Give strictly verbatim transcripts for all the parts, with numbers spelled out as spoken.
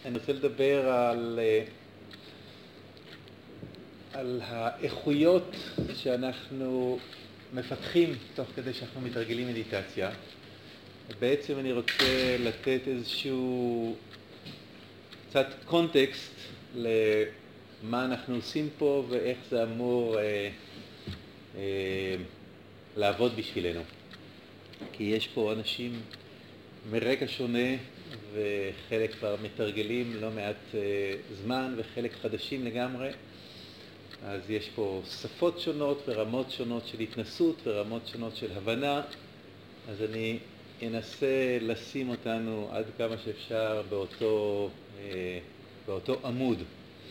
אני רוצה לדבר על, על האיכויות שאנחנו מפתחים תוך כדי שאנחנו מתרגלים מדיטציה. בעצם אני רוצה לתת איזשהו קצת קונטקסט למה אנחנו עושים פה ואיך זה אמור אה, אה, לעבוד בשבילנו. כי יש פה אנשים מרקע שונה וחלק כבר מתרגלים לא מעט אה, זמן וחלק חדשים לגמרי. אז יש פה שפות שונות ורמות שונות של התנסות ורמות שונות של הבנה. אז אני אנסה לשים אותנו עד כמה שאפשר באותו, אה, באותו עמוד.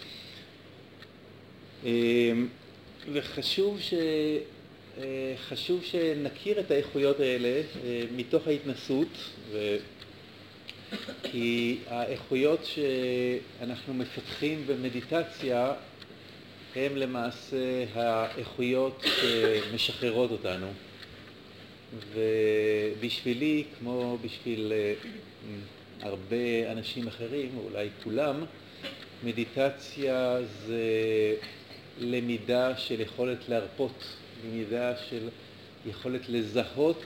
אה, וחשוב ש... חשוב שנכיר את האיכויות האלה מתוך ההתנסות, ו... כי האיכויות שאנחנו מפתחים במדיטציה הם למעשה האיכויות שמשחררות אותנו. ובשבילי, כמו בשביל הרבה אנשים אחרים, אולי כולם, מדיטציה זה למידה של יכולת להרפות, למידה של יכולת לזהות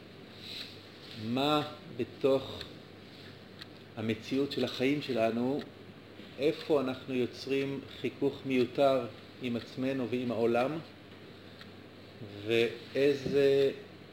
מה בתוך המציאות של החיים שלנו, איפה אנחנו יוצרים חיכוך מיותר עם עצמנו ועם העולם, ואיזה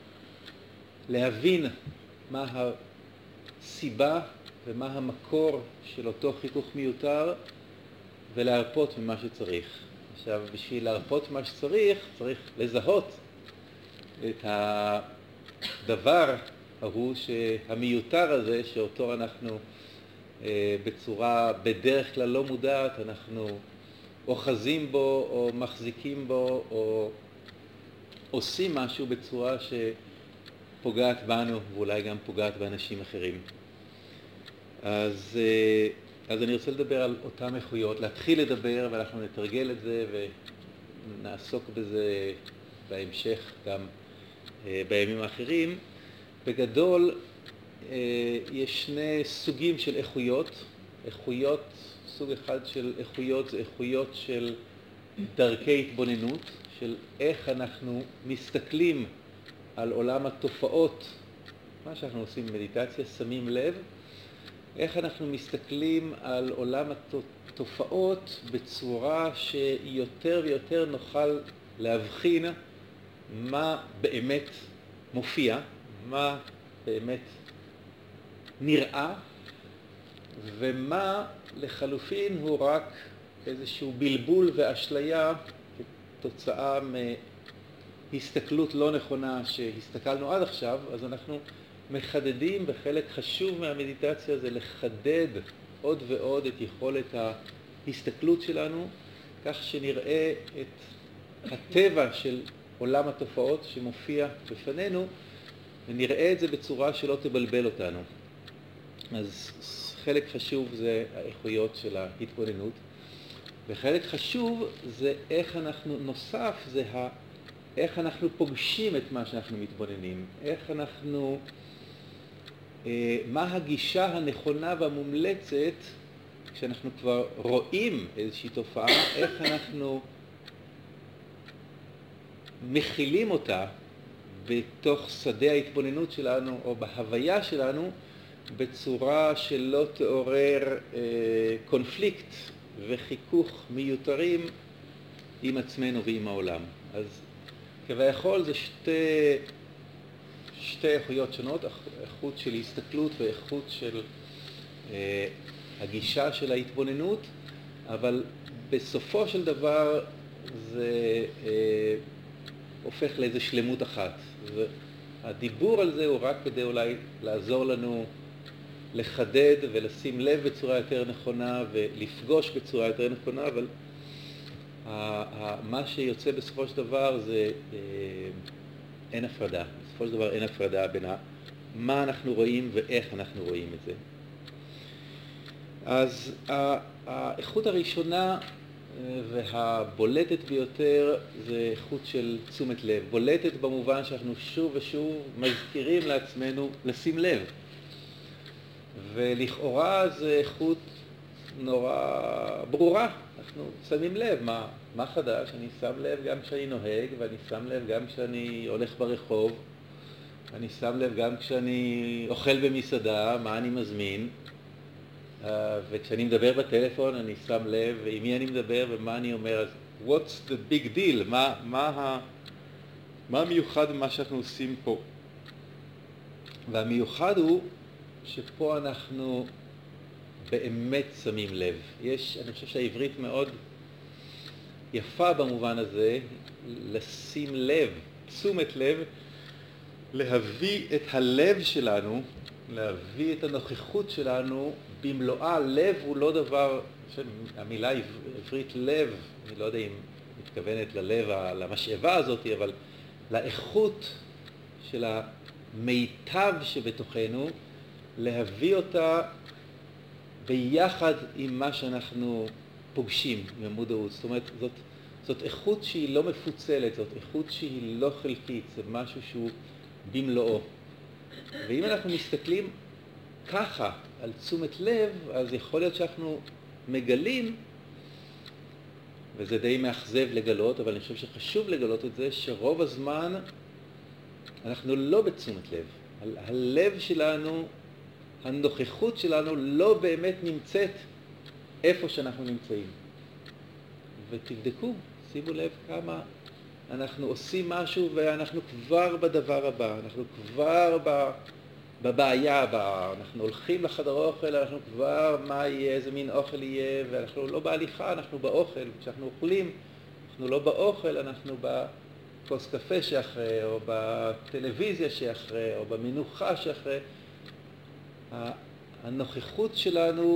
להבין מה הסיבה ומה המקור של אותו חיכוך מיותר ולהרפות ממה שצריך. עכשיו, בשביל להרפות מה שצריך, צריך לזהות את הדבר ההוא שהמיותר הזה, שאותו אנחנו אה, בצורה בדרך כלל לא מודעת, אנחנו אוחזים בו או מחזיקים בו או עושים משהו בצורה שפוגעת בנו ואולי גם פוגעת באנשים אחרים. אז... אה, אז אני רוצה לדבר על אותם איכויות, להתחיל לדבר ואנחנו נתרגל את זה ונעסוק בזה בהמשך גם אה, בימים האחרים. בגדול אה, יש שני סוגים של איכויות. איכויות, סוג אחד של איכויות זה איכויות של דרכי התבוננות, של איך אנחנו מסתכלים על עולם התופעות, מה שאנחנו עושים במדיטציה, שמים לב, איך אנחנו מסתכלים על עולם התופעות בצורה שיותר ויותר נוכל להבחין מה באמת מופיע, מה באמת נראה, ומה לחלופין הוא רק איזשהו בלבול ואשליה כתוצאה מהסתכלות לא נכונה שהסתכלנו עד עכשיו. אז אנחנו מחדדים, בחלק חשוב מהמדיטציה זה לחדד עוד ועוד את יכולת ההסתכלות שלנו, כך שנראה את הטבע של עולם התופעות שמופיע בפנינו, ונראה את זה בצורה שלא תבלבל אותנו. אז חלק חשוב זה האיכויות של ההתבוננות, וחלק חשוב זה איך אנחנו, נוסף זה ה... איך אנחנו פוגשים את מה שאנחנו מתבוננים, איך אנחנו... מה הגישה הנכונה והמומלצת כשאנחנו כבר רואים איזושהי תופעה, איך אנחנו מכילים אותה בתוך שדה ההתבוננות שלנו או בהוויה שלנו בצורה שלא תעורר אה, קונפליקט וחיכוך מיותרים עם עצמנו ועם העולם. אז כביכול זה שתי... שתי איכויות שונות, איכות של הסתכלות ואיכות של אה, הגישה של ההתבוננות, אבל בסופו של דבר זה אה, הופך לאיזו שלמות אחת. והדיבור על זה הוא רק כדי אולי לעזור לנו לחדד ולשים לב בצורה יותר נכונה ולפגוש בצורה יותר נכונה, אבל מה שיוצא בסופו של דבר זה אה, אין הפרדה. בסופו של דבר אין הפרדה בין מה אנחנו רואים ואיך אנחנו רואים את זה. אז האיכות הראשונה והבולטת ביותר זה איכות של תשומת לב. בולטת במובן שאנחנו שוב ושוב מזכירים לעצמנו לשים לב. ולכאורה זה איכות נורא ברורה. אנחנו שמים לב מה, מה חדש, אני שם לב גם כשאני נוהג, ואני שם לב גם כשאני הולך ברחוב, אני שם לב גם כשאני אוכל במסעדה, מה אני מזמין, וכשאני מדבר בטלפון אני שם לב עם מי אני מדבר ומה אני אומר. אז what's the big deal? מה, מה, ה, מה המיוחד במה שאנחנו עושים פה? והמיוחד הוא שפה אנחנו באמת שמים לב. יש, אני חושב שהעברית מאוד יפה במובן הזה, לשים לב, תשומת לב, להביא את הלב שלנו, להביא את הנוכחות שלנו במלואה. לב הוא לא דבר, המילה עברית לב, אני לא יודע אם מתכוונת ללב, למשאבה הזאת, אבל לאיכות של המיטב שבתוכנו, להביא אותה ביחד עם מה שאנחנו פוגשים עם המודעות. זאת אומרת, זאת, זאת איכות שהיא לא מפוצלת, זאת איכות שהיא לא חלקית, זה משהו שהוא במלואו. ואם אנחנו מסתכלים ככה על תשומת לב, אז יכול להיות שאנחנו מגלים, וזה די מאכזב לגלות, אבל אני חושב שחשוב לגלות את זה, שרוב הזמן אנחנו לא בתשומת לב. הלב שלנו, הנוכחות שלנו לא באמת נמצאת איפה שאנחנו נמצאים. ותבדקו, שימו לב כמה אנחנו עושים משהו ואנחנו כבר בדבר הבא, אנחנו כבר בבעיה הבאה, אנחנו הולכים לחדר אוכל, אנחנו כבר מה יהיה, איזה מין אוכל יהיה, ואנחנו לא בהליכה, אנחנו באוכל. כשאנחנו אוכלים, אנחנו לא באוכל, אנחנו בכוס קפה שאחרי, או בטלוויזיה שאחרי, או במנוחה שאחרי. הנוכחות שלנו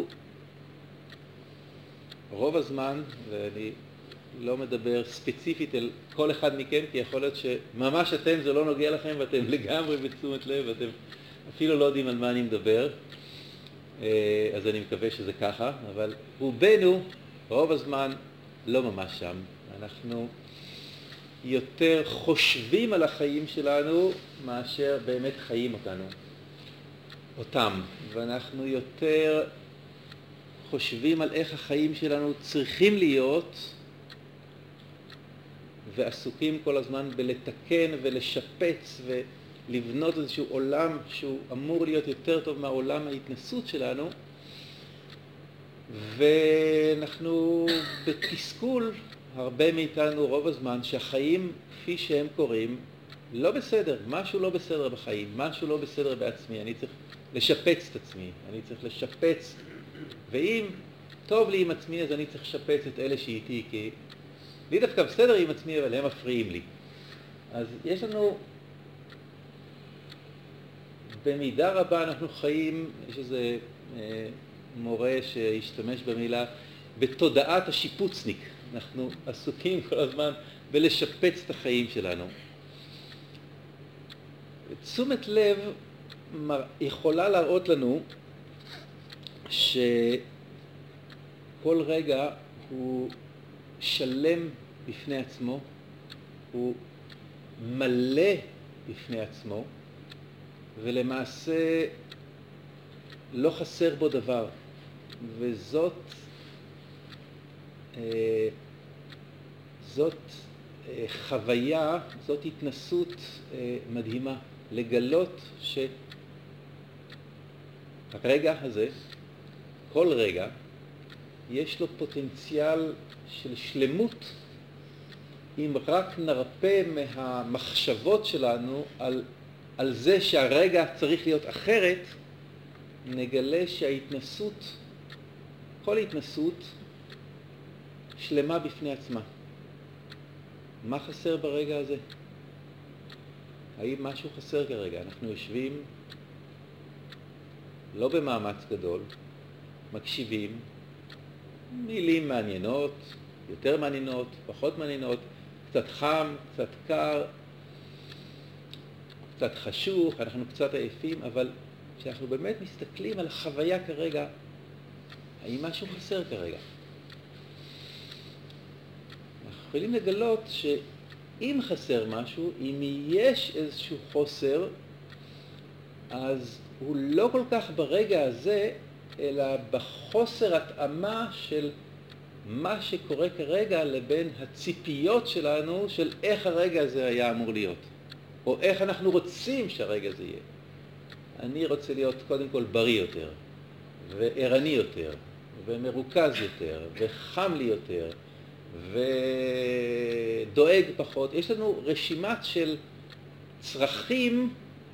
רוב הזמן, ואני לא מדבר ספציפית על כל אחד מכם, כי יכול להיות שממש אתם זה לא נוגע לכם ואתם לגמרי בתשומת לב ואתם אפילו לא יודעים על מה אני מדבר, אז אני מקווה שזה ככה, אבל רובנו רוב הזמן לא ממש שם. אנחנו יותר חושבים על החיים שלנו מאשר באמת חיים אותנו, אותם, ואנחנו יותר חושבים על איך החיים שלנו צריכים להיות, ועסוקים כל הזמן בלתקן ולשפץ ולבנות איזשהו עולם שהוא אמור להיות יותר טוב מהעולם ההתנסות שלנו, ואנחנו בתסכול, הרבה מאיתנו רוב הזמן, שהחיים כפי שהם קוראים לא בסדר, משהו לא בסדר בחיים, משהו לא בסדר בעצמי, אני צריך לשפץ את עצמי, אני צריך לשפץ, ואם טוב לי עם עצמי אז אני צריך לשפץ את אלה שאיתי, כי לי דווקא בסדר עם עצמי אבל הם מפריעים לי. אז יש לנו במידה רבה אנחנו חיים, יש איזה אה, מורה שהשתמש במילה בתודעת השיפוצניק, אנחנו עסוקים כל הזמן בלשפץ את החיים שלנו. תשומת לב יכולה להראות לנו שכל רגע הוא שלם בפני עצמו, הוא מלא בפני עצמו, ולמעשה לא חסר בו דבר. וזאת אה, זאת אה, חוויה, זאת התנסות אה, מדהימה, לגלות שהרגע הזה, כל רגע, יש לו פוטנציאל של שלמות, אם רק נרפא מהמחשבות שלנו על, על זה שהרגע צריך להיות אחרת, נגלה שההתנסות, כל התנסות, שלמה בפני עצמה. מה חסר ברגע הזה? האם משהו חסר כרגע? אנחנו יושבים לא במאמץ גדול, מקשיבים, מילים מעניינות, יותר מעניינות, פחות מעניינות, קצת חם, קצת קר, קצת חשוך, אנחנו קצת עייפים, אבל כשאנחנו באמת מסתכלים על החוויה כרגע, האם משהו חסר כרגע? אנחנו יכולים לגלות שאם חסר משהו, אם יש איזשהו חוסר, אז הוא לא כל כך ברגע הזה, אלא בחוסר התאמה של מה שקורה כרגע לבין הציפיות שלנו של איך הרגע הזה היה אמור להיות, או איך אנחנו רוצים שהרגע הזה יהיה. אני רוצה להיות קודם כל בריא יותר, וערני יותר, ומרוכז יותר, וחם לי יותר, ודואג פחות. יש לנו רשימת של צרכים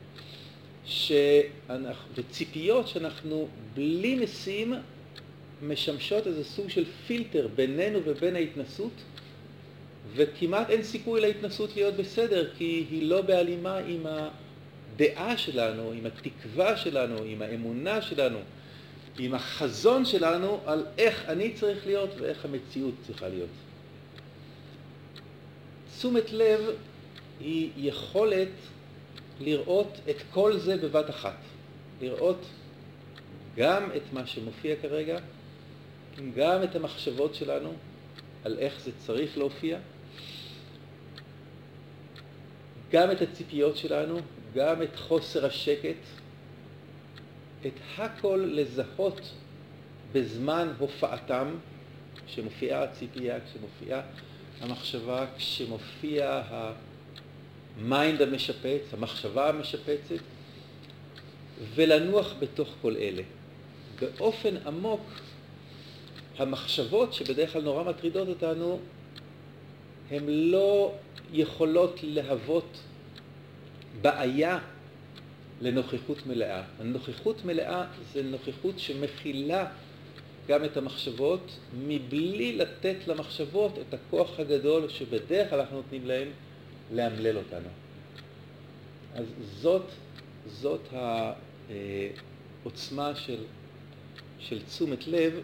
שאנחנו, וציפיות שאנחנו בלי ניסים משמשות איזה סוג של פילטר בינינו ובין ההתנסות, וכמעט אין סיכוי להתנסות להיות בסדר, כי היא לא בהלימה עם הדעה שלנו, עם התקווה שלנו, עם האמונה שלנו, עם החזון שלנו על איך אני צריך להיות ואיך המציאות צריכה להיות. תשומת לב היא יכולת לראות את כל זה בבת אחת. לראות גם את מה שמופיע כרגע, גם את המחשבות שלנו על איך זה צריך להופיע, גם את הציפיות שלנו, גם את חוסר השקט, את הכל לזהות בזמן הופעתם, כשמופיעה הציפייה, כשמופיעה המחשבה, כשמופיע המיינד המשפץ, המחשבה המשפצת, ולנוח בתוך כל אלה. באופן עמוק, המחשבות שבדרך כלל נורא מטרידות אותנו, הן לא יכולות להוות בעיה לנוכחות מלאה. הנוכחות מלאה זה נוכחות שמכילה גם את המחשבות, מבלי לתת למחשבות את הכוח הגדול שבדרך כלל אנחנו נותנים להם להמלל אותנו. אז זאת, זאת העוצמה של, של תשומת לב.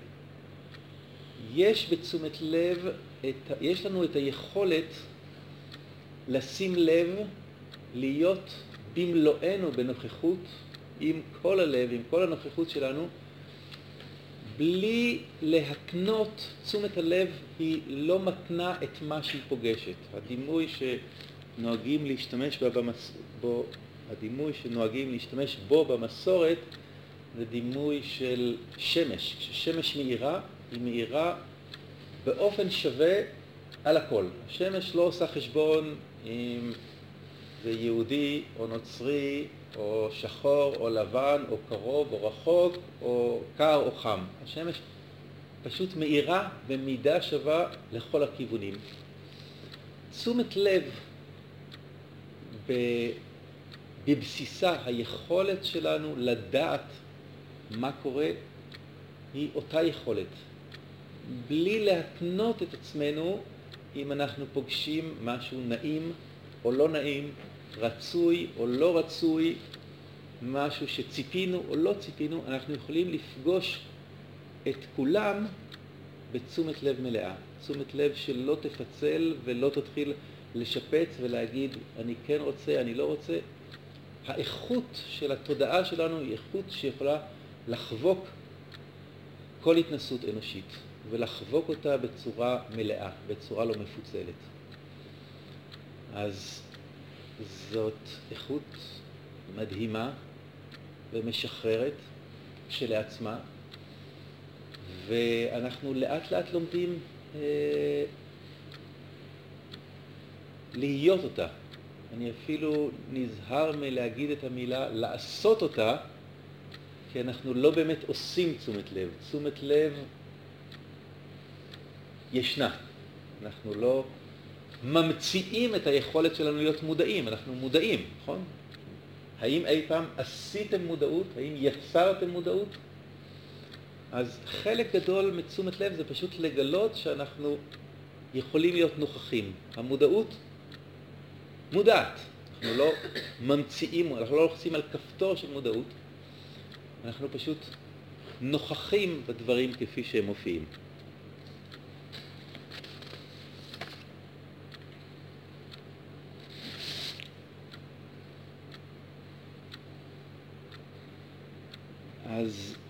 יש בתשומת לב, את, יש לנו את היכולת לשים לב, להיות במלואנו בנוכחות, עם כל הלב, עם כל הנוכחות שלנו, בלי להתנות. תשומת הלב היא לא מתנה את מה שהיא פוגשת. הדימוי שנוהגים להשתמש בה במס... בו, הדימוי שנוהגים להשתמש בו במסורת, זה דימוי של שמש. כששמש מאירה, היא מאירה באופן שווה על הכל. השמש לא עושה חשבון אם זה יהודי או נוצרי או שחור או לבן או קרוב או רחוק או קר או חם. השמש פשוט מאירה במידה שווה לכל הכיוונים. תשומת לב בבסיסה, היכולת שלנו לדעת מה קורה, היא אותה יכולת. בלי להתנות את עצמנו אם אנחנו פוגשים משהו נעים או לא נעים, רצוי או לא רצוי, משהו שציפינו או לא ציפינו, אנחנו יכולים לפגוש את כולם בתשומת לב מלאה. תשומת לב שלא תפצל ולא תתחיל לשפץ ולהגיד אני כן רוצה, אני לא רוצה. האיכות של התודעה שלנו היא איכות שיכולה לחבוק כל התנסות אנושית, ולחבוק אותה בצורה מלאה, בצורה לא מפוצלת. אז זאת איכות מדהימה ומשחררת כשלעצמה, ואנחנו לאט לאט לומדים אה, להיות אותה. אני אפילו נזהר מלהגיד את המילה לעשות אותה, כי אנחנו לא באמת עושים תשומת לב. תשומת לב ישנה. אנחנו לא ממציאים את היכולת שלנו להיות מודעים. אנחנו מודעים, נכון? האם אי פעם עשיתם מודעות? האם יצרתם מודעות? אז חלק גדול מתשומת לב זה פשוט לגלות שאנחנו יכולים להיות נוכחים. המודעות מודעת. אנחנו לא ממציאים, אנחנו לא לוחצים על כפתור של מודעות. אנחנו פשוט נוכחים בדברים כפי שהם מופיעים. אז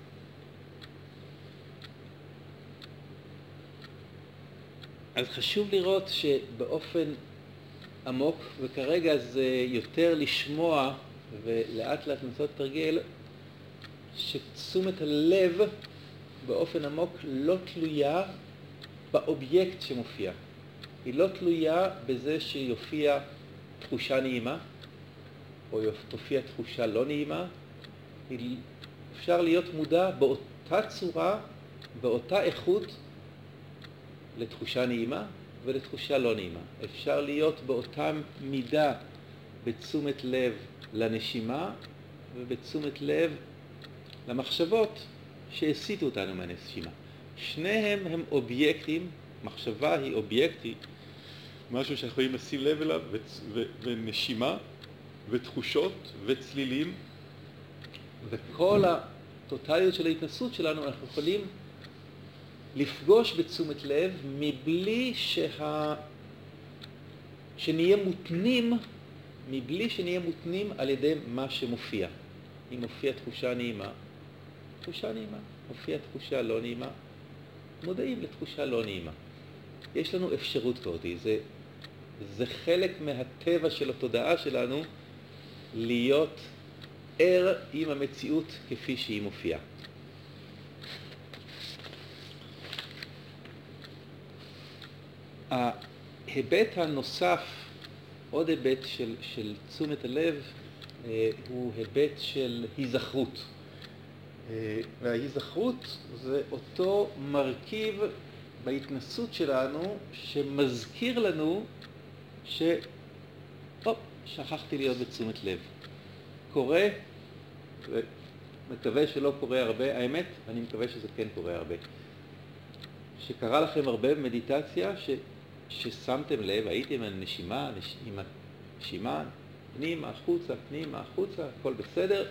אז חשוב לראות שבאופן עמוק, וכרגע זה יותר לשמוע ולאט לאט לנסות תרגל, שתשומת הלב באופן עמוק לא תלויה באובייקט שמופיע. היא לא תלויה בזה שיופיע תחושה נעימה, או תופיע תחושה לא נעימה. אפשר להיות מודע באותה צורה, באותה איכות, לתחושה נעימה ולתחושה לא נעימה. אפשר להיות באותה מידה בתשומת לב לנשימה ובתשומת לב למחשבות שהסיטו אותנו מהנשימה. שניהם הם אובייקטים, מחשבה היא אובייקטית, משהו שאנחנו יכולים לשים לב אליו, ונשימה ותחושות וצלילים, וכל הטוטליות של ההתנסות שלנו אנחנו יכולים לפגוש בתשומת לב מבלי שה... שנהיה מותנים, מבלי שנהיה מותנים על ידי מה שמופיע. אם מופיע תחושה נעימה, תחושה נעימה. מופיע תחושה לא נעימה, מודעים לתחושה לא נעימה. יש לנו אפשרות כזאת, זה, זה חלק מהטבע של התודעה שלנו להיות ער עם המציאות כפי שהיא מופיעה. ההיבט הנוסף, עוד היבט של, של תשומת הלב, הוא היבט של היזכרות. וההיזכרות זה אותו מרכיב בהתנסות שלנו שמזכיר לנו ש... אופ, שכחתי להיות בתשומת לב. קורה, ומקווה שלא קורה הרבה, האמת, אני מקווה שזה כן קורה הרבה. שקרה לכם הרבה במדיטציה ש... ששמתם לב, הייתם על נשימה, נש... עם הנשימה, פנימה, החוצה, פנימה, החוצה, הכל בסדר,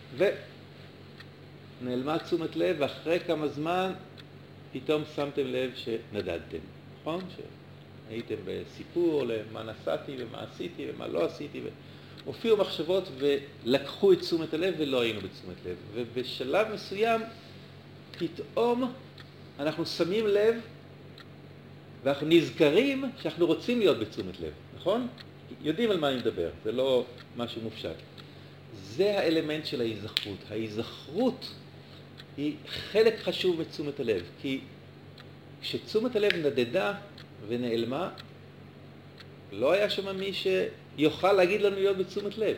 ונעלמה תשומת לב, ואחרי כמה זמן פתאום שמתם לב שנדדתם, נכון? שהייתם בסיפור למה נסעתי ומה עשיתי ומה לא עשיתי, והופיעו מחשבות ולקחו את תשומת הלב ולא היינו בתשומת לב. ובשלב מסוים פתאום אנחנו שמים לב ואנחנו נזכרים שאנחנו רוצים להיות בתשומת לב, נכון? יודעים על מה אני מדבר, זה לא משהו מופשט. זה האלמנט של ההיזכרות. ההיזכרות היא חלק חשוב בתשומת הלב, כי כשתשומת הלב נדדה ונעלמה, לא היה שם מי שיוכל להגיד לנו להיות בתשומת לב.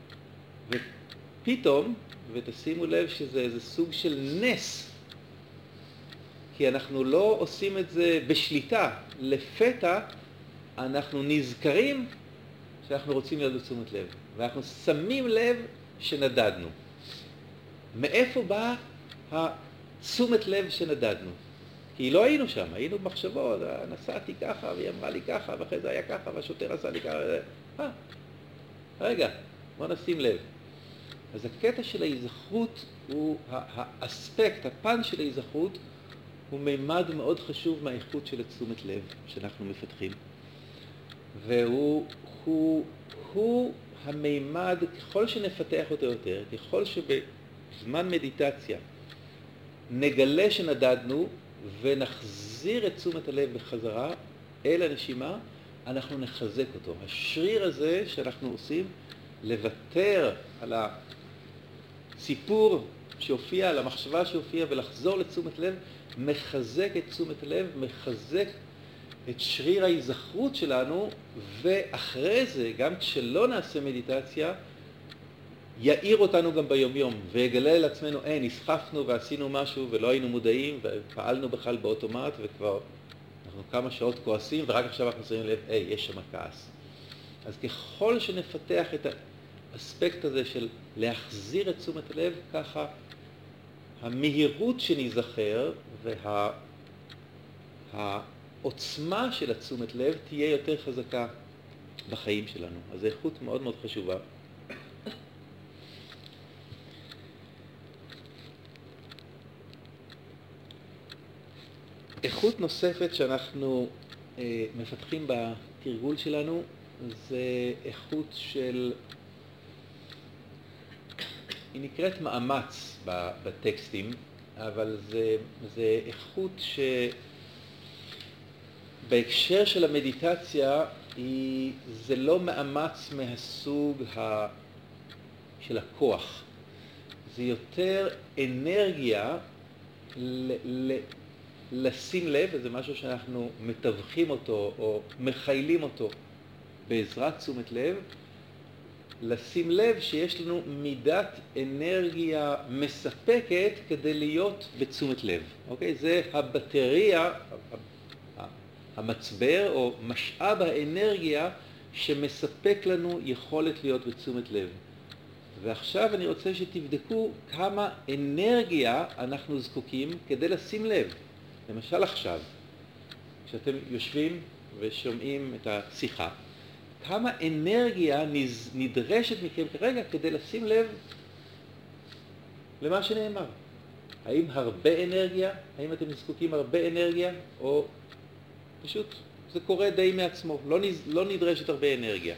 ופתאום, ותשימו לב שזה איזה סוג של נס, כי אנחנו לא עושים את זה בשליטה, לפתע אנחנו נזכרים שאנחנו רוצים להיות בתשומת לב, ואנחנו שמים לב שנדדנו. מאיפה באה התשומת לב שנדדנו? כי לא היינו שם, היינו במחשבות, נסעתי ככה והיא אמרה לי ככה, ואחרי זה היה ככה, והשוטר עשה לי ככה. אה, רגע, בוא נשים לב. אז הקטע של ההיזכרות הוא, האספקט, הפן של ההיזכרות, הוא מימד מאוד חשוב מהאיכות של תשומת לב שאנחנו מפתחים. והוא הוא, הוא המימד, ככל שנפתח אותו יותר, ככל שבזמן מדיטציה נגלה שנדדנו ונחזיר את תשומת הלב בחזרה אל הנשימה, אנחנו נחזק אותו. השריר הזה שאנחנו עושים, לוותר על הסיפור שהופיע, על המחשבה שהופיע ולחזור לתשומת לב, מחזק את תשומת הלב, מחזק את שריר ההיזכרות שלנו, ואחרי זה, גם כשלא נעשה מדיטציה, יאיר אותנו גם ביומיום, ויגלה לעצמנו, אה, נסחפנו ועשינו משהו ולא היינו מודעים, ופעלנו בכלל באוטומט, וכבר אנחנו כמה שעות כועסים, ורק עכשיו אנחנו שמים לב, אה, יש שם כעס. אז ככל שנפתח את האספקט הזה של להחזיר את תשומת הלב, ככה המהירות שנזכר, וה... העוצמה של התשומת לב תהיה יותר חזקה בחיים שלנו. אז זו איכות מאוד מאוד חשובה. איכות נוספת שאנחנו אה, מפתחים בתרגול שלנו זה איכות של, היא נקראת מאמץ בטקסטים, אבל זה, זה איכות ש... בהקשר של המדיטציה, היא, זה לא מאמץ מהסוג ה, של הכוח. זה יותר אנרגיה ל- ל- לשים לב, וזה משהו שאנחנו מתווכים אותו או מחיילים אותו בעזרת תשומת לב, לשים לב שיש לנו מידת אנרגיה מספקת כדי להיות בתשומת לב. אוקיי? זה הבטריה, המצבר או משאב האנרגיה שמספק לנו יכולת להיות בתשומת לב. ועכשיו אני רוצה שתבדקו כמה אנרגיה אנחנו זקוקים כדי לשים לב. למשל עכשיו, כשאתם יושבים ושומעים את השיחה, כמה אנרגיה נדרשת מכם כרגע כדי לשים לב למה שנאמר? האם הרבה אנרגיה? האם אתם זקוקים הרבה אנרגיה? או פשוט זה קורה די מעצמו, לא, לא נדרשת הרבה אנרגיה.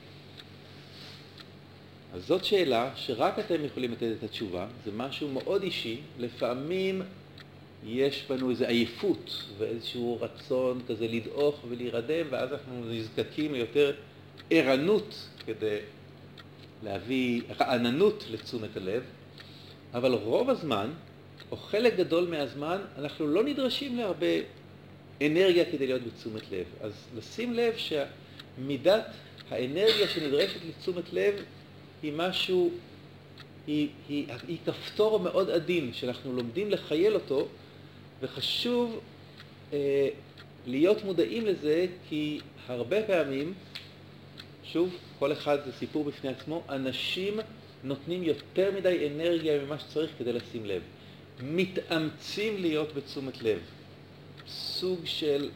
אז זאת שאלה שרק אתם יכולים לתת את התשובה, זה משהו מאוד אישי, לפעמים יש בנו איזו עייפות ואיזשהו רצון כזה לדעוך ולהירדם, ואז אנחנו נזקקים ליותר ערנות כדי להביא רעננות לתשומת הלב, אבל רוב הזמן, או חלק גדול מהזמן, אנחנו לא נדרשים להרבה אנרגיה כדי להיות בתשומת לב. אז לשים לב שמידת האנרגיה שנדרשת לתשומת לב היא משהו, היא, היא, היא כפתור מאוד עדין שאנחנו לומדים לחייל אותו, וחשוב אה, להיות מודעים לזה, כי הרבה פעמים, שוב, כל אחד זה סיפור בפני עצמו, אנשים נותנים יותר מדי אנרגיה ממה שצריך כדי לשים לב. מתאמצים להיות בתשומת לב. סוג של...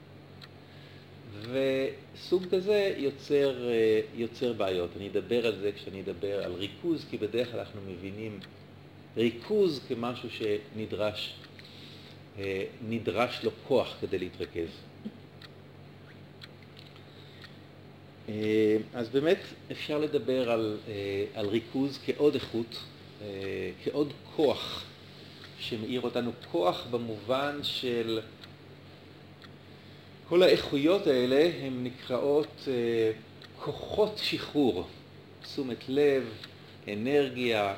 וסוג כזה יוצר, יוצר בעיות. אני אדבר על זה כשאני אדבר על ריכוז, כי בדרך כלל אנחנו מבינים ריכוז כמשהו שנדרש, נדרש לו כוח כדי להתרכז. אז באמת אפשר לדבר על, על ריכוז כעוד איכות, כעוד כוח שמאיר אותנו, כוח במובן של כל האיכויות האלה הן נקראות כוחות שחרור, תשומת לב, אנרגיה,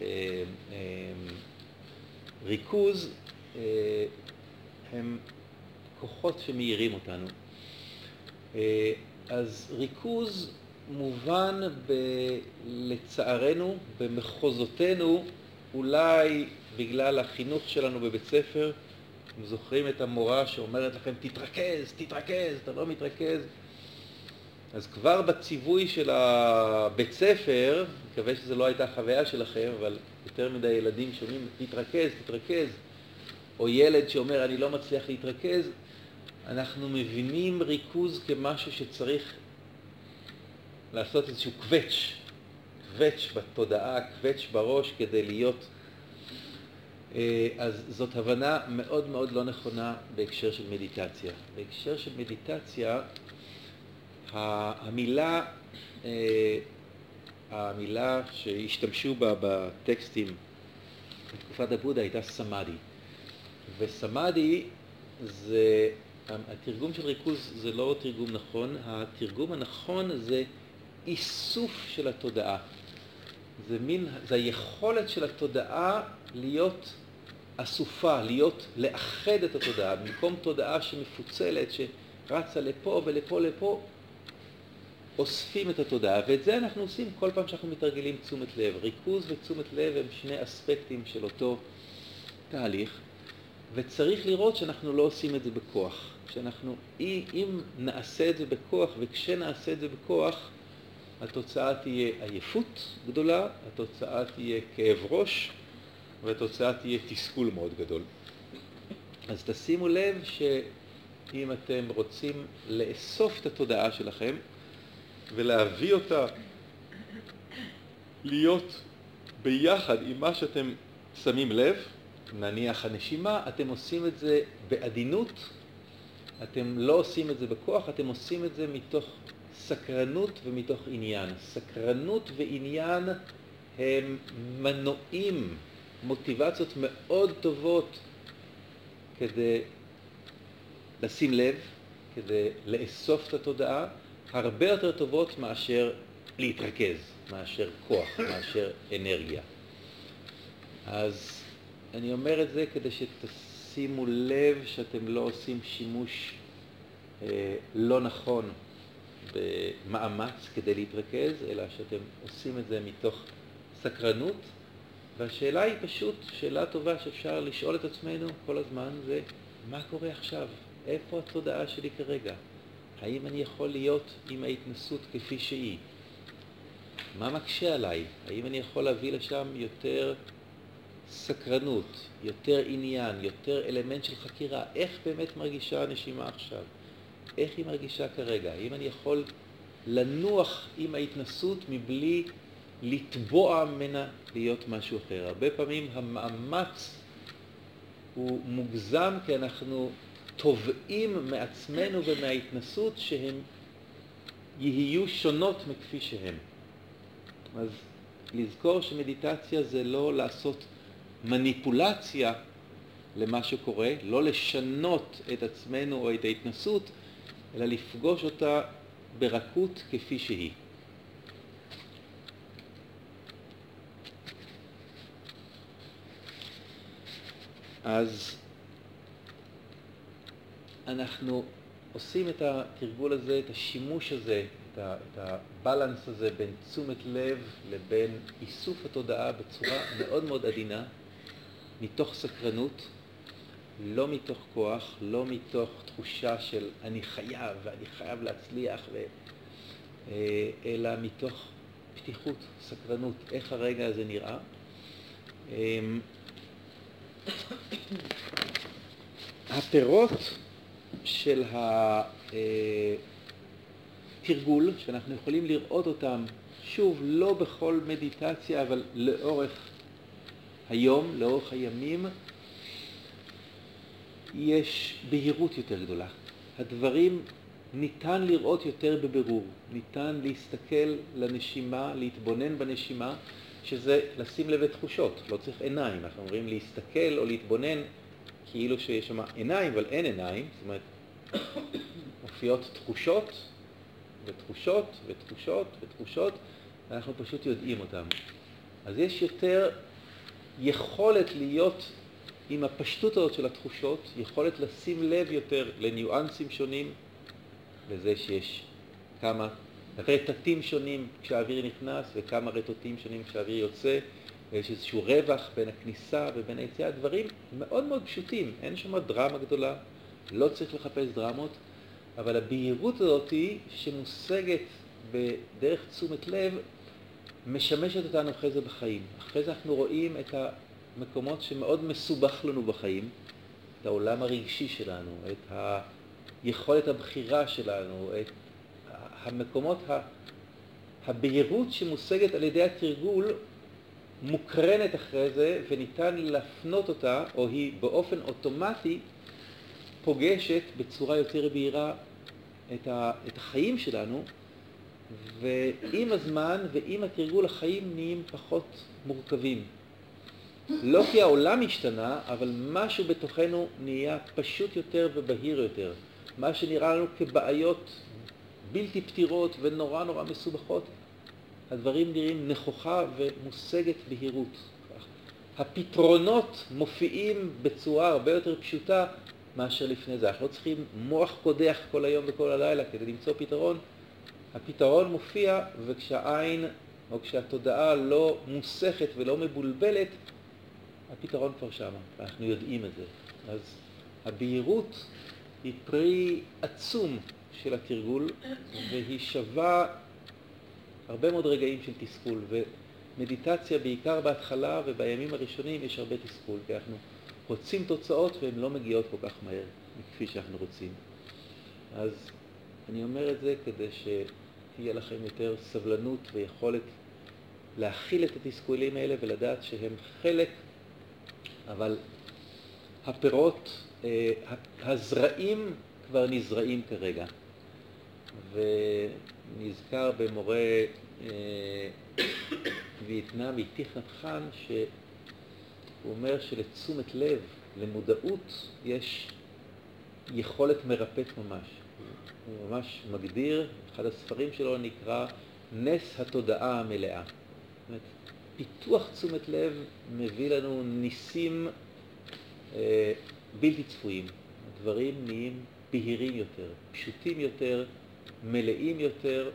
ריכוז, הם כוחות שמאירים אותנו. אז ריכוז מובן ב, לצערנו, במחוזותינו, אולי בגלל החינוך שלנו בבית ספר, אתם זוכרים את המורה שאומרת לכם, תתרכז, תתרכז, אתה לא מתרכז. אז כבר בציווי של הבית ספר, מקווה שזה לא הייתה חוויה שלכם, אבל יותר מדי ילדים שומעים, תתרכז, תתרכז, או ילד שאומר, אני לא מצליח להתרכז, אנחנו מבינים ריכוז כמשהו שצריך לעשות איזשהו קווץ', קווץ' בתודעה, קווץ' בראש כדי להיות. אז זאת הבנה מאוד מאוד לא נכונה בהקשר של מדיטציה. בהקשר של מדיטציה, המילה, המילה שהשתמשו בה בטקסטים בתקופת הבודה הייתה סמאדי. וסמאדי זה, התרגום של ריכוז זה לא תרגום נכון, התרגום הנכון זה איסוף של התודעה. זה מין, זה היכולת של התודעה להיות אסופה, להיות, לאחד את התודעה, במקום תודעה שמפוצלת, שרצה לפה ולפה לפה, אוספים את התודעה, ואת זה אנחנו עושים כל פעם שאנחנו מתרגלים תשומת לב. ריכוז ותשומת לב הם שני אספקטים של אותו תהליך, וצריך לראות שאנחנו לא עושים את זה בכוח. שאנחנו, אם נעשה את זה בכוח, וכשנעשה את זה בכוח, התוצאה תהיה עייפות גדולה, התוצאה תהיה כאב ראש, והתוצאה תהיה תסכול מאוד גדול. אז תשימו לב שאם אתם רוצים לאסוף את התודעה שלכם, ולהביא אותה להיות ביחד עם מה שאתם שמים לב, נניח הנשימה, אתם עושים את זה בעדינות, אתם לא עושים את זה בכוח, אתם עושים את זה מתוך סקרנות ומתוך עניין. סקרנות ועניין הם מנועים, מוטיבציות מאוד טובות כדי לשים לב, כדי לאסוף את התודעה, הרבה יותר טובות מאשר להתרכז, מאשר כוח, מאשר אנרגיה. אז אני אומר את זה כדי שתשימו לב שאתם לא עושים שימוש אה, לא נכון במאמץ כדי להתרכז, אלא שאתם עושים את זה מתוך סקרנות. והשאלה היא פשוט, שאלה טובה שאפשר לשאול את עצמנו כל הזמן, זה מה קורה עכשיו? איפה התודעה שלי כרגע? האם אני יכול להיות עם ההתנסות כפי שהיא? מה מקשה עליי? האם אני יכול להביא לשם יותר סקרנות, יותר עניין, יותר אלמנט של חקירה? איך באמת מרגישה הנשימה עכשיו? איך היא מרגישה כרגע? האם אני יכול לנוח עם ההתנסות מבלי לטבוע ממנה להיות משהו אחר? הרבה פעמים המאמץ הוא מוגזם כי אנחנו תובעים מעצמנו ומההתנסות שהם יהיו שונות מכפי שהם. אז לזכור שמדיטציה זה לא לעשות מניפולציה למה שקורה, לא לשנות את עצמנו או את ההתנסות, אלא לפגוש אותה ברכות כפי שהיא. אז אנחנו עושים את התרגול הזה, את השימוש הזה, את הבלנס הזה בין תשומת לב לבין איסוף התודעה בצורה מאוד מאוד עדינה, מתוך סקרנות, לא מתוך כוח, לא מתוך תחושה של אני חייב ואני חייב להצליח, ו... אלא מתוך פתיחות, סקרנות, איך הרגע הזה נראה. הפירות של התרגול, שאנחנו יכולים לראות אותם, שוב, לא בכל מדיטציה, אבל לאורך היום, לאורך הימים, יש בהירות יותר גדולה. הדברים ניתן לראות יותר בבירור, ניתן להסתכל לנשימה, להתבונן בנשימה, שזה לשים לב לתחושות, לא צריך עיניים. אנחנו אומרים להסתכל או להתבונן כאילו שיש שם עיניים, אבל אין עיניים, זאת אומרת, מופיעות תחושות ותחושות ותחושות ותחושות, ואנחנו פשוט יודעים אותם. אז יש יותר יכולת להיות עם הפשטות הזאת של התחושות, יכולת לשים לב יותר לניואנסים שונים, לזה שיש כמה רטטים שונים כשהאוויר נכנס וכמה רטטים שונים כשהאוויר יוצא, ויש איזשהו רווח בין הכניסה ובין היציאה, דברים מאוד מאוד פשוטים, אין שם דרמה גדולה, לא צריך לחפש דרמות, אבל הבהירות הזאת היא שמושגת בדרך תשומת לב, משמשת אותנו אחרי זה בחיים. אחרי זה אנחנו רואים את המקומות שמאוד מסובך לנו בחיים, את העולם הרגשי שלנו, את היכולת הבחירה שלנו, את המקומות, הבהירות שמושגת על ידי התרגול, מוקרנת אחרי זה וניתן להפנות אותה, או היא באופן אוטומטי פוגשת בצורה יותר בהירה את, ה, את החיים שלנו, ועם הזמן ועם התרגול החיים נהיים פחות מורכבים. לא כי העולם השתנה, אבל משהו בתוכנו נהיה פשוט יותר ובהיר יותר. מה שנראה לנו כבעיות בלתי פתירות ונורא נורא מסובכות, הדברים נראים נכוחה ומושגת בהירות. הפתרונות מופיעים בצורה הרבה יותר פשוטה מאשר לפני זה. אנחנו לא צריכים מוח קודח כל היום וכל הלילה כדי למצוא פתרון. הפתרון מופיע, וכשהעין או כשהתודעה לא מוסכת ולא מבולבלת, הפתרון כבר שם, אנחנו יודעים את זה. אז הבהירות היא פרי עצום של התרגול, והיא שווה הרבה מאוד רגעים של תסכול, ומדיטציה בעיקר בהתחלה ובימים הראשונים יש הרבה תסכול, כי אנחנו רוצים תוצאות והן לא מגיעות כל כך מהר, כפי שאנחנו רוצים. אז אני אומר את זה כדי שתהיה לכם יותר סבלנות ויכולת להכיל את התסכולים האלה ולדעת שהם חלק, אבל הפירות, הזרעים כבר נזרעים כרגע. ונזכר במורה וייטנאמי, תיך נאת חאן, שהוא אומר שלתשומת לב, למודעות, יש יכולת מרפאת ממש. הוא ממש מגדיר, אחד הספרים שלו נקרא נס התודעה המלאה. זאת אומרת, פיתוח תשומת לב מביא לנו ניסים אה, בלתי צפויים. הדברים נהיים בהירים יותר, פשוטים יותר, מלאים יותר,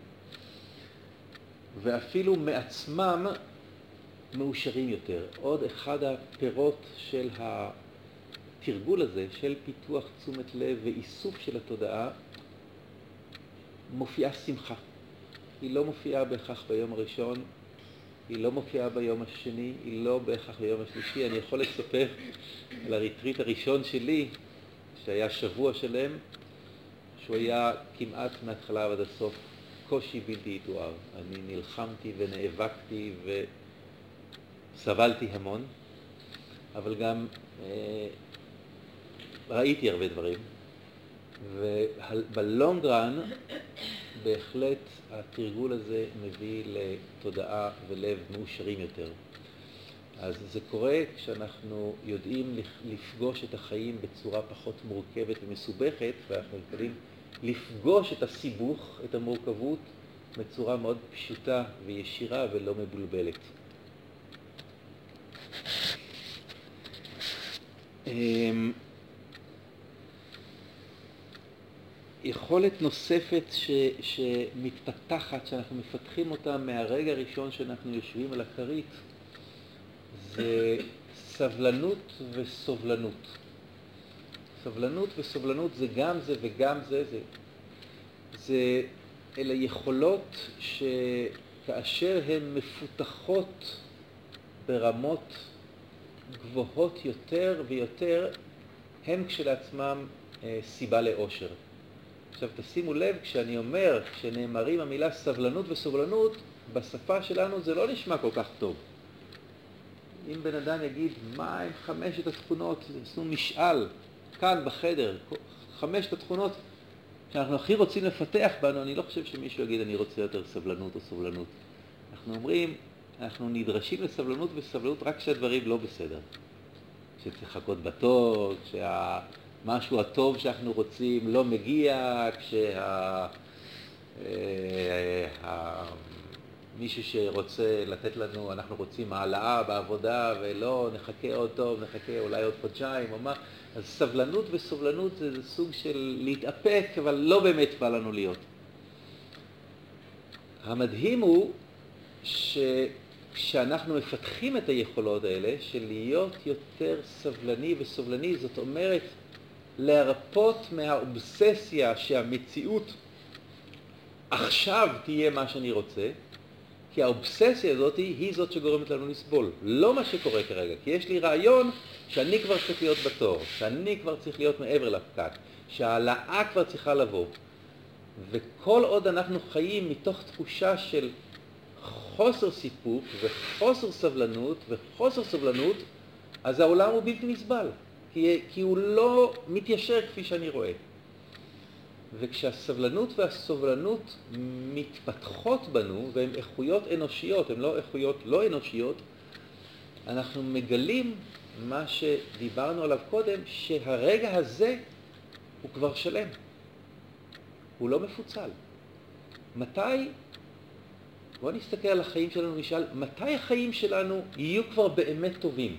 ואפילו מעצמם מאושרים יותר. עוד אחד הפירות של התרגול הזה, של פיתוח תשומת לב ואיסוף של התודעה, מופיעה שמחה. היא לא מופיעה בהכרח ביום הראשון, היא לא מופיעה ביום השני, היא לא בהכרח ביום השלישי. אני יכול לספר על הריטריט הראשון שלי, שהיה שבוע שלם, שהוא היה כמעט מההתחלה ועד הסוף קושי בלתי יתואר. אני נלחמתי ונאבקתי וסבלתי המון, אבל גם אה, ראיתי הרבה דברים. ובלונג רן בהחלט התרגול הזה מביא לתודעה ולב מאושרים יותר. אז זה קורה כשאנחנו יודעים לפגוש את החיים בצורה פחות מורכבת ומסובכת, ואנחנו יכולים לפגוש את הסיבוך, את המורכבות, בצורה מאוד פשוטה וישירה ולא מבולבלת. יכולת נוספת ש, שמתפתחת, שאנחנו מפתחים אותה מהרגע הראשון שאנחנו יושבים על הכרית, זה סבלנות וסובלנות. סבלנות וסובלנות זה גם זה וגם זה. זה, זה אלה יכולות שכאשר הן מפותחות ברמות גבוהות יותר ויותר, הן כשלעצמם אה, סיבה לאושר. עכשיו תשימו לב, כשאני אומר, כשנאמרים המילה סבלנות וסובלנות, בשפה שלנו זה לא נשמע כל כך טוב. אם בן אדם יגיד, מה עם חמשת התכונות, עשינו משאל כאן בחדר, חמשת התכונות שאנחנו הכי רוצים לפתח בנו, אני לא חושב שמישהו יגיד, אני רוצה יותר סבלנות או סובלנות. אנחנו אומרים, אנחנו נדרשים לסבלנות וסבלנות רק כשהדברים לא בסדר. כשצריך לחכות בתור, כשה... משהו הטוב שאנחנו רוצים לא מגיע, כשה... מישהו שרוצה לתת לנו, אנחנו רוצים העלאה בעבודה ולא נחכה עוד טוב, נחכה אולי עוד חודשיים או מה. אז סבלנות וסובלנות זה, זה סוג של להתאפק, אבל לא באמת בא לנו להיות. המדהים הוא שכשאנחנו מפתחים את היכולות האלה של להיות יותר סבלני וסובלני, זאת אומרת להרפות מהאובססיה שהמציאות עכשיו תהיה מה שאני רוצה, כי האובססיה הזאת היא זאת שגורמת לנו לסבול, לא מה שקורה כרגע. כי יש לי רעיון שאני כבר צריך להיות בתור, שאני כבר צריך להיות מעבר לפקק, שהעלאה כבר צריכה לבוא. וכל עוד אנחנו חיים מתוך תחושה של חוסר סיפוק וחוסר סבלנות וחוסר סבלנות, אז העולם הוא בלתי נסבל, כי, כי הוא לא מתיישר כפי שאני רואה. וכשהסבלנות והסובלנות מתפתחות בנו, והן איכויות אנושיות, הן לא איכויות לא אנושיות, אנחנו מגלים מה שדיברנו עליו קודם, שהרגע הזה הוא כבר שלם. הוא לא מפוצל. מתי, בואו נסתכל על החיים שלנו ונשאל, מתי החיים שלנו יהיו כבר באמת טובים?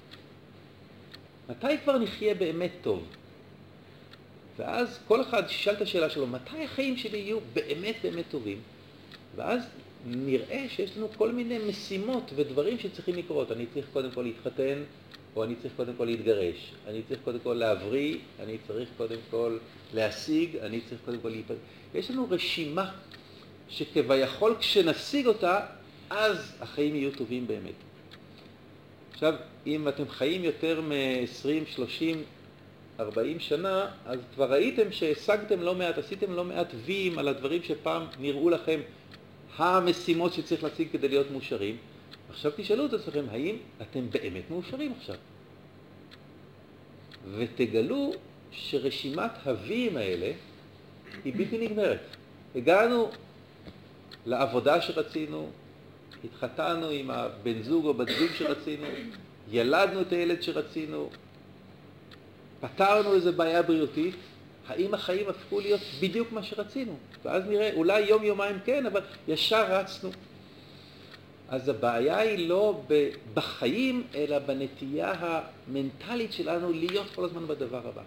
מתי כבר נחיה באמת טוב? ואז כל אחד ששאל את השאלה שלו, מתי החיים שלי יהיו באמת באמת טובים? ואז נראה שיש לנו כל מיני משימות ודברים שצריכים לקרות. אני צריך קודם כל להתחתן, או אני צריך קודם כל להתגרש. אני צריך קודם כל להבריא, אני צריך קודם כל להשיג, אני צריך קודם כל להיפגש. יש לנו רשימה שכביכול כשנשיג אותה, אז החיים יהיו טובים באמת. עכשיו, אם אתם חיים יותר מ-עשרים, שלושים, ארבעים שנה, אז כבר ראיתם שהשגתם לא מעט, עשיתם לא מעט ויים על הדברים שפעם נראו לכם המשימות שצריך להציג כדי להיות מאושרים. עכשיו תשאלו את עצמכם, האם אתם באמת מאושרים עכשיו? ותגלו שרשימת הוויים האלה היא בלתי נגמרת. הגענו לעבודה שרצינו, התחתנו עם הבן זוג או בת זוג שרצינו, ילדנו את הילד שרצינו, פתרנו איזו בעיה בריאותית, האם החיים הפכו להיות בדיוק מה שרצינו? ואז נראה, אולי יום יומיים כן, אבל ישר רצנו. אז הבעיה היא לא בחיים, אלא בנטייה המנטלית שלנו להיות כל הזמן בדבר הבא.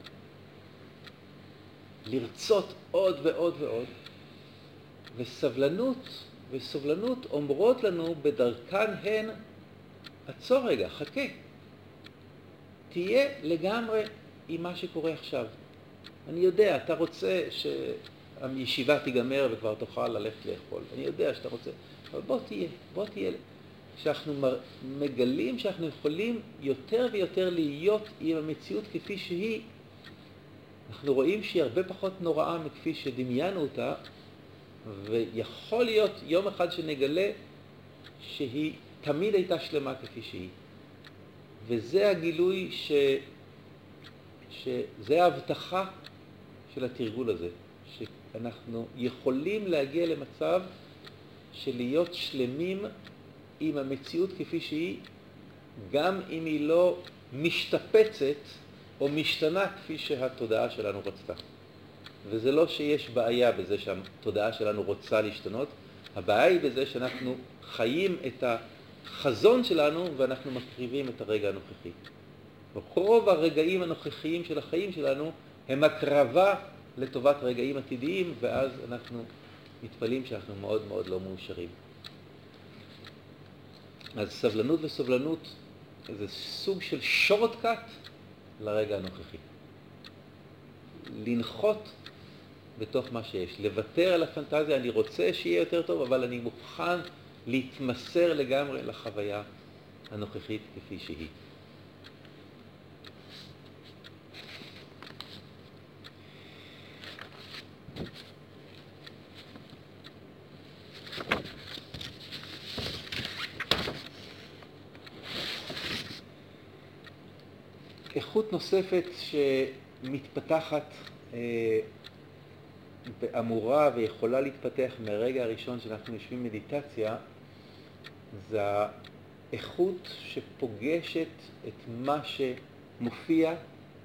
לרצות עוד ועוד ועוד, וסבלנות וסובלנות אומרות לנו בדרכן הן, עצור רגע, חכה. תהיה לגמרי עם מה שקורה עכשיו. אני יודע, אתה רוצה שהישיבה תיגמר וכבר תוכל ללכת לאכול. אני יודע שאתה רוצה, אבל בוא תהיה, בוא תהיה. כשאנחנו מגלים שאנחנו יכולים יותר ויותר להיות עם המציאות כפי שהיא, אנחנו רואים שהיא הרבה פחות נוראה מכפי שדמיינו אותה, ויכול להיות יום אחד שנגלה שהיא תמיד הייתה שלמה כפי שהיא. וזה הגילוי ש... שזה ההבטחה של התרגול הזה, שאנחנו יכולים להגיע למצב של להיות שלמים עם המציאות כפי שהיא, גם אם היא לא משתפצת או משתנה כפי שהתודעה שלנו רצתה. וזה לא שיש בעיה בזה שהתודעה שלנו רוצה להשתנות, הבעיה היא בזה שאנחנו חיים את החזון שלנו ואנחנו מקריבים את הרגע הנוכחי. רוב הרגעים הנוכחיים של החיים שלנו הם הקרבה לטובת רגעים עתידיים, ואז אנחנו מתפלאים שאנחנו מאוד מאוד לא מאושרים. אז סבלנות וסובלנות זה סוג של שורטקאט לרגע הנוכחי. לנחות בתוך מה שיש, לוותר על הפנטזיה, אני רוצה שיהיה יותר טוב, אבל אני מוכן להתמסר לגמרי לחוויה הנוכחית כפי שהיא. איכות נוספת שמתפתחת אה, ואמורה ויכולה להתפתח מהרגע הראשון שאנחנו יושבים מדיטציה, זה האיכות שפוגשת את מה שמופיע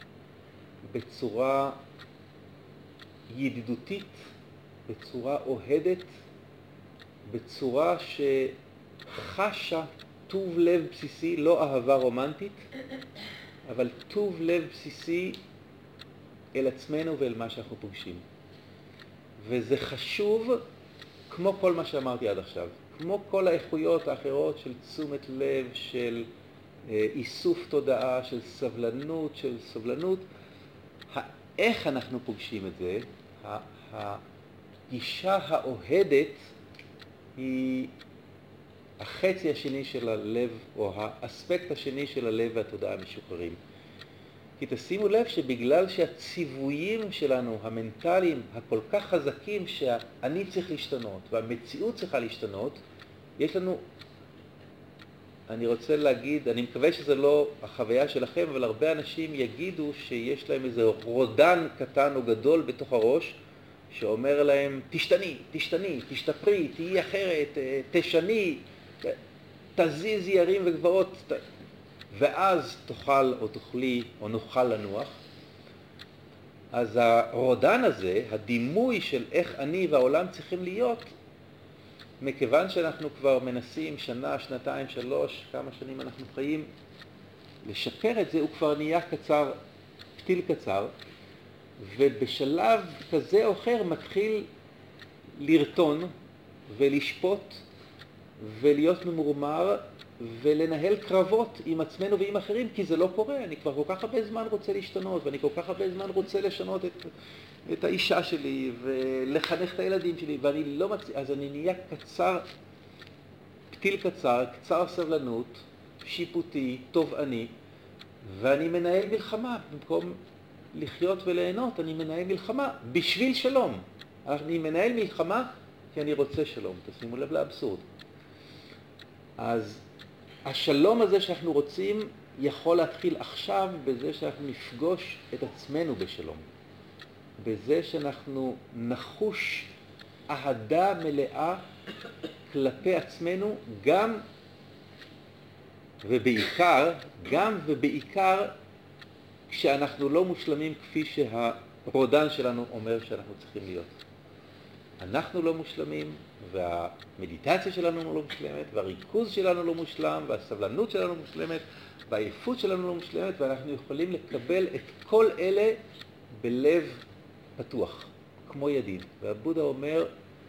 בצורה ידידותית, בצורה אוהדת, בצורה שחשה טוב לב בסיסי, לא אהבה רומנטית, אבל טוב לב בסיסי אל עצמנו ואל מה שאנחנו פוגשים. וזה חשוב כמו כל מה שאמרתי עד עכשיו. כמו כל האיכויות האחרות של תשומת לב, של אה, איסוף תודעה, של סבלנות, של סובלנות. איך אנחנו פוגשים את זה? הגישה האוהדת היא החצי השני של הלב, או האספקט השני של הלב והתודעה המשוחררים. כי תשימו לב שבגלל שהציוויים שלנו, המנטליים, הכל כך חזקים, שאני צריך להשתנות והמציאות צריכה להשתנות, יש לנו, אני רוצה להגיד, אני מקווה שזה לא החוויה שלכם, אבל הרבה אנשים יגידו שיש להם איזה רודן קטן או גדול בתוך הראש, שאומר להם, תשתני, תשתני, תשתפרי, תהיי אחרת, תשני, תזיזי ירים וגבעות, ואז תוכל או תוכלי או נוכל לנוח. אז הרודן הזה, הדימוי של איך אני והעולם צריכים להיות, מכיוון שאנחנו כבר מנסים שנה, שנתיים, שלוש, כמה שנים אנחנו חיים, לשפר את זה, הוא כבר נהיה קצר, פתיל קצר, ובשלב כזה או אחר מתחיל לרטון ולשפוט ולהיות ממורמר ולנהל קרבות עם עצמנו ועם אחרים, כי זה לא קורה. אני כבר כל כך הרבה זמן רוצה להשתנות, ואני כל כך הרבה זמן רוצה לשנות את, את האישה שלי ולחנך את הילדים שלי, ואני לא מצליח. אז אני נהיה קצר, פתיל קצר, קצר סבלנות, שיפוטי, תובעני, ואני מנהל מלחמה. במקום לחיות וליהנות, אני מנהל מלחמה בשביל שלום. אני מנהל מלחמה כי אני רוצה שלום. תשימו לב לאבסורד. אז השלום הזה שאנחנו רוצים יכול להתחיל עכשיו בזה שאנחנו נפגוש את עצמנו בשלום. בזה שאנחנו נחוש אהדה מלאה כלפי עצמנו, גם ובעיקר, גם ובעיקר כשאנחנו לא מושלמים כפי שהרודן שלנו אומר שאנחנו צריכים להיות. אנחנו לא מושלמים, והמדיטציה שלנו לא מושלמת, והריכוז שלנו לא מושלם, והסבלנות שלנו מושלמת, והעייפות שלנו לא מושלמת, ואנחנו יכולים לקבל את כל אלה בלב פתוח, כמו ידיד. והבודה אומר,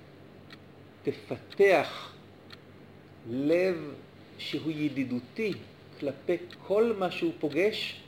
תפתח לב שהוא ידידותי כלפי כל מה שהוא פוגש,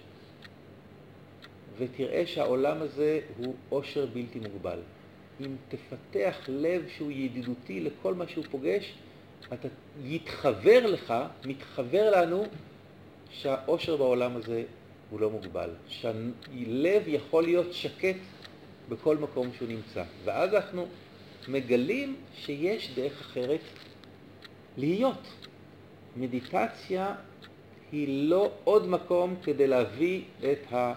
ותראה שהעולם הזה הוא עושר בלתי מוגבל. אם תפתח לב שהוא ידידותי לכל מה שהוא פוגש, אתה יתחבר לך, מתחבר לנו, שהעושר בעולם הזה הוא לא מוגבל. שהלב יכול להיות שקט בכל מקום שהוא נמצא. ואז אנחנו מגלים שיש דרך אחרת להיות. מדיטציה היא לא עוד מקום כדי להביא את ה...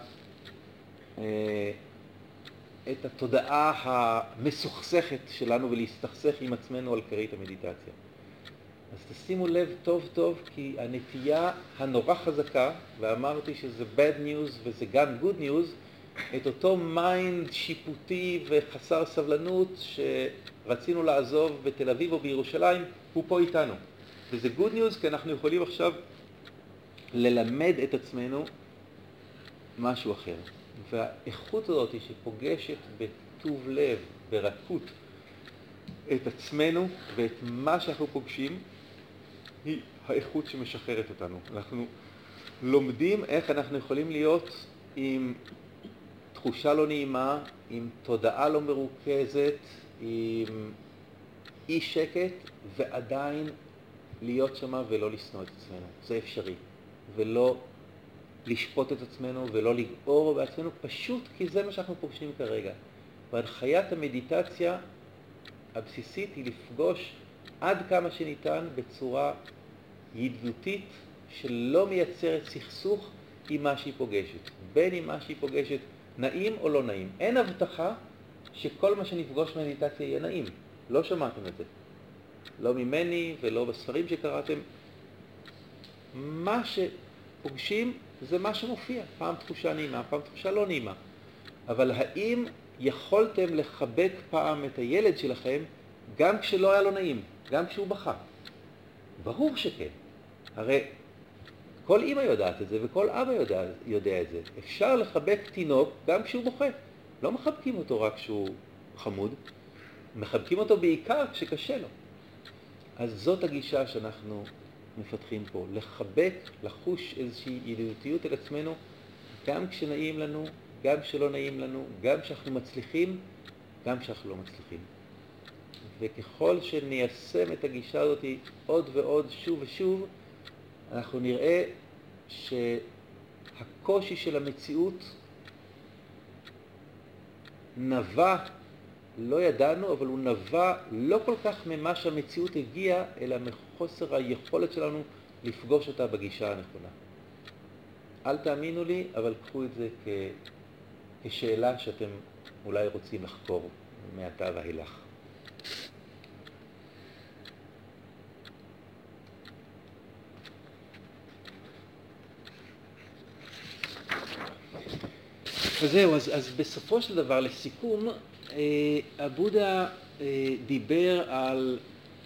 את התודעה המסוכסכת שלנו ולהסתכסך עם עצמנו על כרית המדיטציה. אז תשימו לב טוב טוב, כי הנטייה הנורא חזקה, ואמרתי שזה bad news וזה גם good news, את אותו מיינד שיפוטי וחסר סבלנות שרצינו לעזוב בתל אביב או בירושלים, הוא פה איתנו. וזה good news כי אנחנו יכולים עכשיו ללמד את עצמנו משהו אחר. והאיכות הזאת שפוגשת בטוב לב, ברכות, את עצמנו ואת מה שאנחנו פוגשים, היא האיכות שמשחררת אותנו. אנחנו לומדים איך אנחנו יכולים להיות עם תחושה לא נעימה, עם תודעה לא מרוכזת, עם אי שקט, ועדיין להיות שמה ולא לשנוא את עצמנו. זה אפשרי. ולא לשפוט את עצמנו ולא לגעור בעצמנו, פשוט כי זה מה שאנחנו פוגשים כרגע. והנחיית המדיטציה הבסיסית היא לפגוש עד כמה שניתן בצורה ידידותית שלא מייצרת סכסוך עם מה שהיא פוגשת. בין אם מה שהיא פוגשת נעים או לא נעים. אין הבטחה שכל מה שנפגוש במדיטציה יהיה נעים. לא שמעתם את זה. לא ממני ולא בספרים שקראתם. מה שפוגשים זה מה שמופיע. פעם תחושה נעימה, פעם תחושה לא נעימה. אבל האם יכולתם לחבק פעם את הילד שלכם גם כשלא היה לו נעים, גם כשהוא בכה? ברור שכן. הרי כל אמא יודעת את זה וכל אבא יודע, יודע את זה. אפשר לחבק תינוק גם כשהוא בוכה. לא מחבקים אותו רק כשהוא חמוד, מחבקים אותו בעיקר כשקשה לו. אז זאת הגישה שאנחנו מפתחים פה, לחבק, לחוש איזושהי ידידותיות אל עצמנו, גם כשנעים לנו, גם כשלא נעים לנו, גם כשאנחנו מצליחים, גם כשאנחנו לא מצליחים. וככל שניישם את הגישה הזאת עוד ועוד שוב ושוב, אנחנו נראה שהקושי של המציאות נבע, לא ידענו, אבל הוא נבע לא כל כך ממה שהמציאות הגיעה, אלא מחוסר היכולת שלנו לפגוש אותה בגישה הנכונה. אל תאמינו לי, אבל קחו את זה כ... כשאלה שאתם אולי רוצים לחקור מעתה ואילך. אז זהו, אז, אז בסופו של דבר, לסיכום, אה, הבודה אה, דיבר על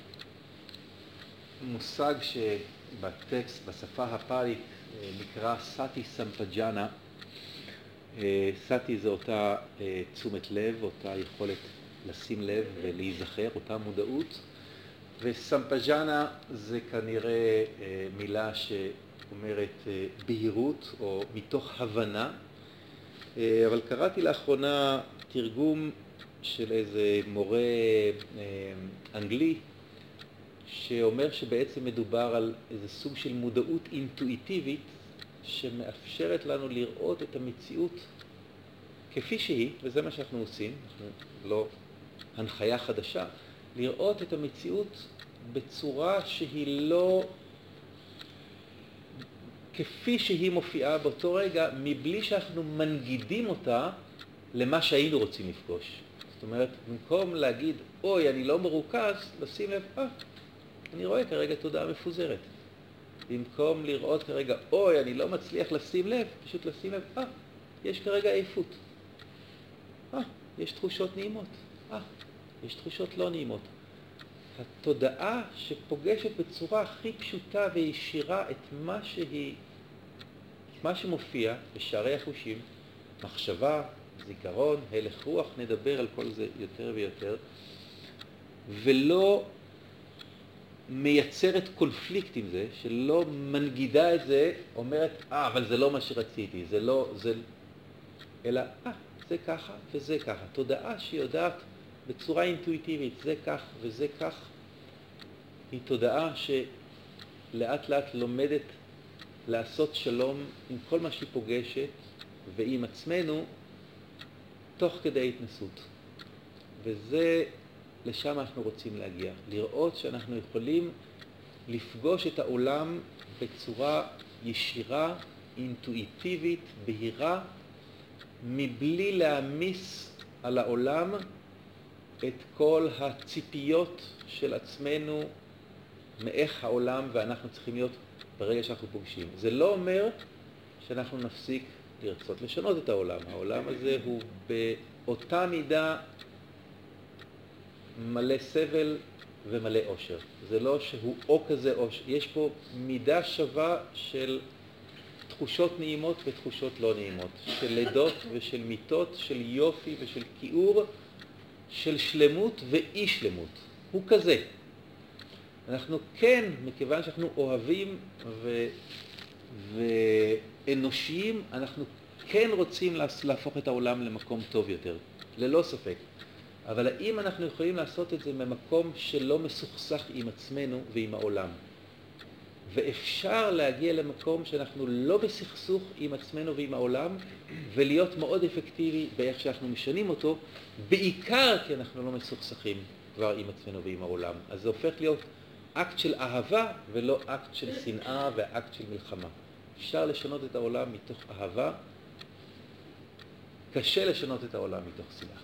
מושג שבטקסט, בשפה הפאלית, אה, נקרא סאטי סמפג'אנה. אה, סאטי זה אותה אה, תשומת לב, אותה יכולת לשים לב ולהיזכר, אותה מודעות. וסמפג'אנה זה כנראה אה, מילה שאומרת אה, בהירות או מתוך הבנה. אבל קראתי לאחרונה תרגום של איזה מורה אנגלי שאומר שבעצם מדובר על איזה סוג של מודעות אינטואיטיבית שמאפשרת לנו לראות את המציאות כפי שהיא, וזה מה שאנחנו עושים, אנחנו לא הנחיה חדשה, לראות את המציאות בצורה שהיא לא כפי שהיא מופיעה באותו רגע, מבלי שאנחנו מנגידים אותה למה שהיינו רוצים לפגוש. זאת אומרת, במקום להגיד, אוי, אני לא מרוכז, לשים לב, אה, אני רואה כרגע תודעה מפוזרת. במקום לראות כרגע, אוי, אני לא מצליח לשים לב, פשוט לשים לב, אה, יש כרגע עייפות. אה, יש תחושות נעימות. אה, יש תחושות לא נעימות. התודעה שפוגשת בצורה הכי פשוטה וישירה את מה שהיא, מה שמופיע בשערי החושים, מחשבה, זיכרון, הלך רוח, נדבר על כל זה יותר ויותר, ולא מייצרת קונפליקט עם זה, שלא מנגידה את זה, אומרת, אה, אבל זה לא מה שרציתי, זה לא, זה, אלא, אה, זה ככה וזה ככה. תודעה שיודעת בצורה אינטואיטיבית, זה כך וזה כך, היא תודעה שלאט לאט לומדת לעשות שלום עם כל מה שהיא פוגשת ועם עצמנו, תוך כדי התנסות. וזה, לשם אנחנו רוצים להגיע. לראות שאנחנו יכולים לפגוש את העולם בצורה ישירה, אינטואיטיבית, בהירה, מבלי להעמיס על העולם את כל הציפיות של עצמנו מאיך העולם ואנחנו צריכים להיות ברגע שאנחנו פוגשים. זה לא אומר שאנחנו נפסיק לרצות לשנות את העולם. העולם הזה הוא באותה מידה מלא סבל ומלא אושר. זה לא שהוא או כזה או ש... יש פה מידה שווה של תחושות נעימות ותחושות לא נעימות, של לידות ושל מיתות, של יופי ושל כיעור, של שלמות ואי שלמות. הוא כזה. אנחנו כן, מכיוון שאנחנו אוהבים ו... ואנושיים, אנחנו כן רוצים להפוך את העולם למקום טוב יותר, ללא ספק. אבל האם אנחנו יכולים לעשות את זה ממקום שלא מסוכסך עם עצמנו ועם העולם? ואפשר להגיע למקום שאנחנו לא בסכסוך עם עצמנו ועם העולם, ולהיות מאוד אפקטיבי באיך שאנחנו משנים אותו, בעיקר כי אנחנו לא מסוכסכים כבר עם עצמנו ועם העולם. אז זה הופך להיות אקט של אהבה ולא אקט של שנאה ואקט של מלחמה. אפשר לשנות את העולם מתוך אהבה, קשה לשנות את העולם מתוך שנאה.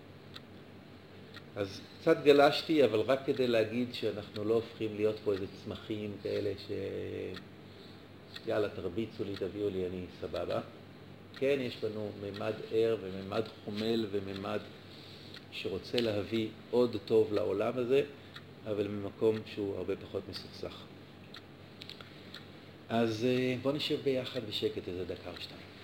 אז קצת גלשתי, אבל רק כדי להגיד שאנחנו לא הופכים להיות פה איזה צמחים כאלה ש... יאללה, תרביצו לי, תביאו לי, אני סבבה. כן, יש לנו ממד ער וממד חומל וממד שרוצה להביא עוד טוב לעולם הזה, אבל ממקום שהוא הרבה פחות מסוכסך. אז בואו נשב ביחד בשקט איזה דקה או שתיים.